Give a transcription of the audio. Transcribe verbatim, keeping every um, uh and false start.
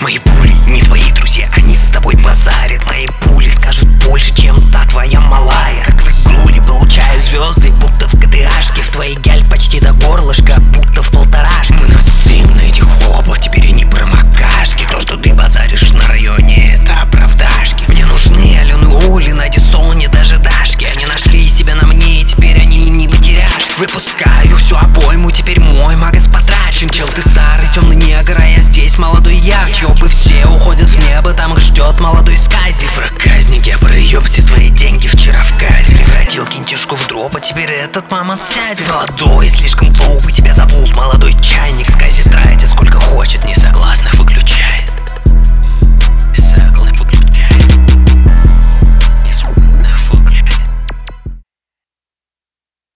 Мои пули не твои друзья, они с тобой базарят. Мои пули скажут больше, чем та твоя малая. Как в игруле получаю звезды, будто в ГТАшке. В твоей гяль почти до горлышка, будто в полторашке. Мы насым на этих хлопах, теперь они промокашки. То, что ты базаришь на районе, это оправдашки. Мне нужны Алены Ули, Нади Сони, даже Дашки. Они нашли себя на мне, и теперь они не потеряшки. Выпускаю всю обойму, теперь мой магаз потрачен. Чел, ты старый темный негр, а я здесь молодой ярче. Опы все уходят в небо, там их ждет молодой сказик. Проказник, я проеб все твои деньги вчера в казе. Превратил кинтишку в дроп, а теперь этот мама сядет. Молодой, слишком глупый, тебя зовут молодой чайник. Скази тратит сколько хочет, несогласных выключай.